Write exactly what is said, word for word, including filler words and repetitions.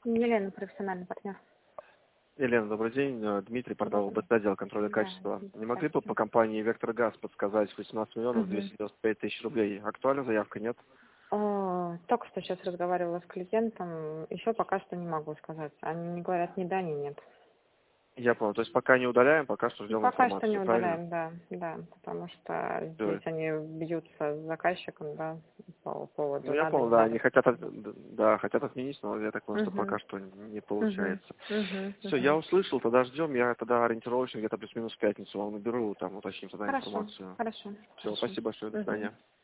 Елена, профессиональный партнер. Елена, добрый день. Дмитрий, портал ОБТ, отдел контроля Да, качества. Не могли бы по компании «Вектор Газ» подсказать восемнадцать миллионов Мгм. двести девяносто пять тысяч рублей? Актуальна заявка, нет? О, только что сейчас разговаривала с клиентом, еще пока что не могу сказать. Они не говорят ни да, ни нет. Я понял. То есть пока не удаляем, пока что ждем Пока что не информацию, правильно? удаляем, да, да, потому что Всё. здесь они бьются с заказчиком, да, по поводу Ну, я надо, понял, не да, надо. они хотят, от- да, хотят отменить, но я так понял, что Угу, пока что не угу, получается. угу, Все, я угу. услышал, тогда ждем, я тогда ориентировочно где-то плюс-минус в пятницу вам наберу, там уточним тогда Хорошо, информацию. хорошо, Все, хорошо. спасибо большое, до Угу. свидания.